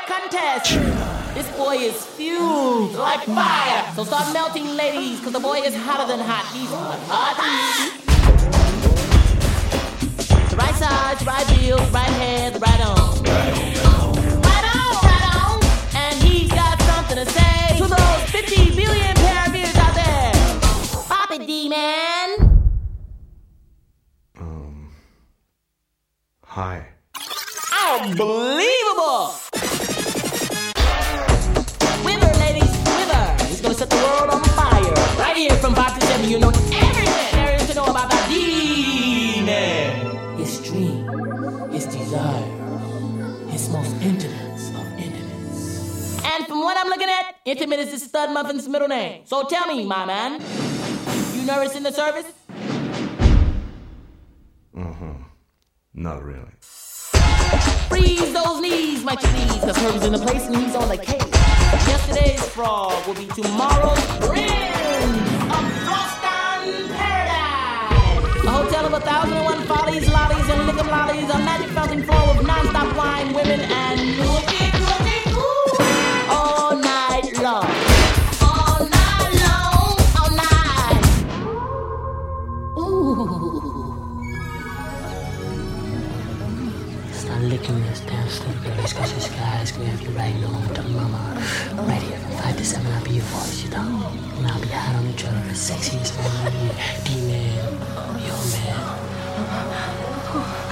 contest. This boy is fueled like fire. So start melting, ladies, cause the boy is hotter than hot. He's hot. The right side, the right heel, the right hand, the right arm. Right on. And he's got something to say to those 50 billion pair of ears out there. Pop it, D-Man. Hi. Unbelievable! Wither, ladies, wither. He's gonna set the world on fire. Right here from 5 to 7, you know everything there is to know about that D-Man. His dream, his desire, his most intimate of intimates. And from what I'm looking at, intimate is this stud muffin's middle name. So tell me, my man, you nervous in the service? Not really. Freeze those knees, my please, cause Herb's in the place and he's on the case. Yesterday's frog will be tomorrow's prince of Froston Paradise. A hotel of 1,001 follies, lollies, and liquor lollies. A magic fountain flow of non-stop wine, women, and looking, ooh, all night long. All night long, all night. Ooh. Start licking this damn stuff, girls, cause this guy's gonna have you right home to mama. Right here from 5 to 7, I'll be your voice, you know? And I'll be hot on the trailer, the sexiest man, D-Man, yo man.